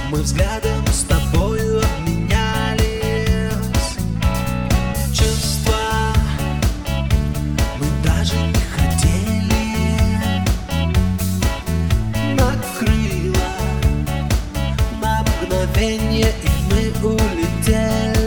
Мы взглядом с тобою обменялись. Чувства мы даже не хотели. Накрыло на мгновенье, и мы улетели.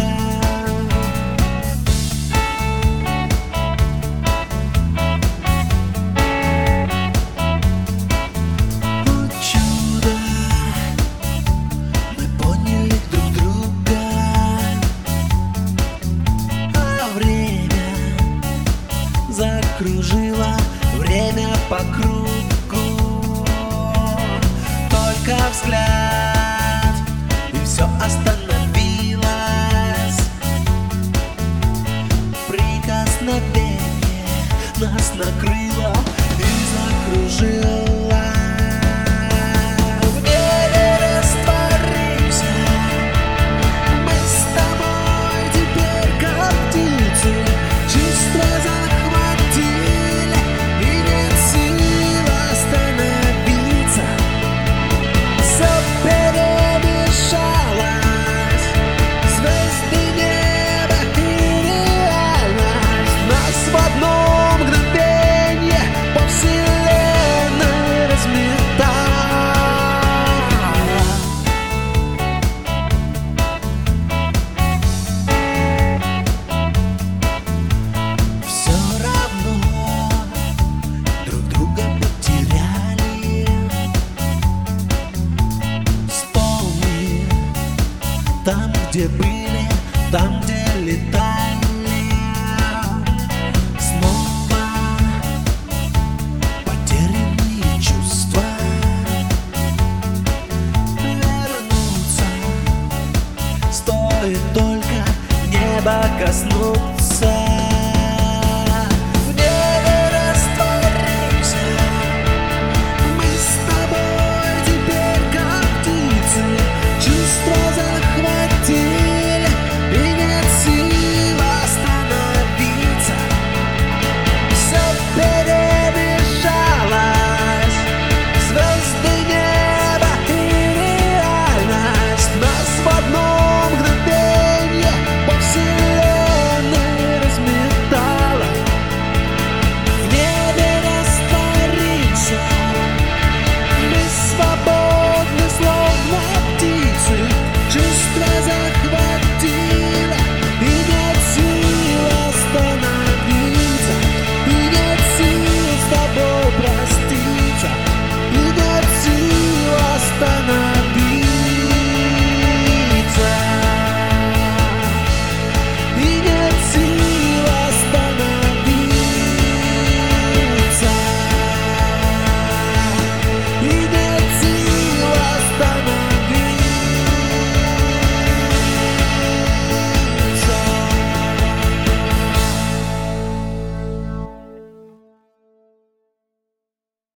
Закружило время по кругу. Только взгляд, и все остановилось. Прикосновение нас накрыло и закружило. Там, где были, там, где летали, снова потерянные чувства. Вернуться стоит только небо коснуться.